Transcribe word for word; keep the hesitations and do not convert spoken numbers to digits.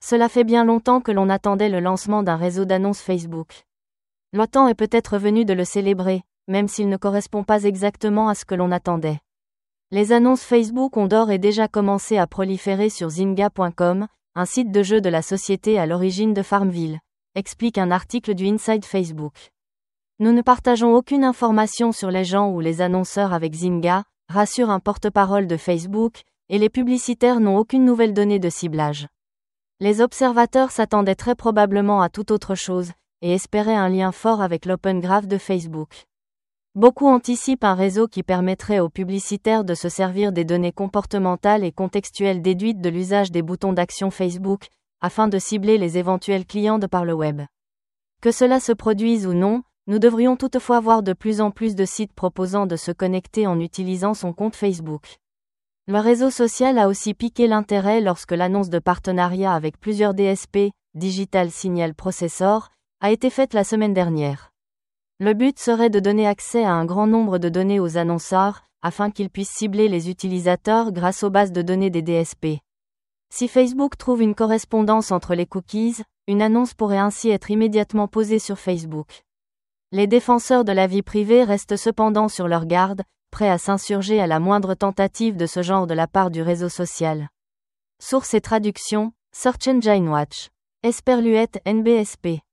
Cela fait bien longtemps que l'on attendait le lancement d'un réseau d'annonces Facebook. Le temps est peut-être venu de le célébrer, même s'il ne correspond pas exactement à ce que l'on attendait. Les annonces Facebook ont d'ores et déjà commencé à proliférer sur Zynga point com, un site de jeux de la société à l'origine de Farmville, explique un article du Inside Facebook. Nous ne partageons aucune information sur les gens ou les annonceurs avec Zynga, rassure un porte-parole de Facebook, et les publicitaires n'ont aucune nouvelle donnée de ciblage. Les observateurs s'attendaient très probablement à toute autre chose, et espéraient un lien fort avec l'Open Graph de Facebook. Beaucoup anticipent un réseau qui permettrait aux publicitaires de se servir des données comportementales et contextuelles déduites de l'usage des boutons d'action Facebook, afin de cibler les éventuels clients de par le web. Que cela se produise ou non, nous devrions toutefois voir de plus en plus de sites proposant de se connecter en utilisant son compte Facebook. Le réseau social a aussi piqué l'intérêt lorsque l'annonce de partenariat avec plusieurs D S P, Digital Signal Processor, a été faite la semaine dernière. Le but serait de donner accès à un grand nombre de données aux annonceurs, afin qu'ils puissent cibler les utilisateurs grâce aux bases de données des D S P. Si Facebook trouve une correspondance entre les cookies, une annonce pourrait ainsi être immédiatement posée sur Facebook. Les défenseurs de la vie privée restent cependant sur leur garde, prêts à s'insurger à la moindre tentative de ce genre de la part du réseau social. Source et traduction, Search Engine Watch. Esperluette N B S P.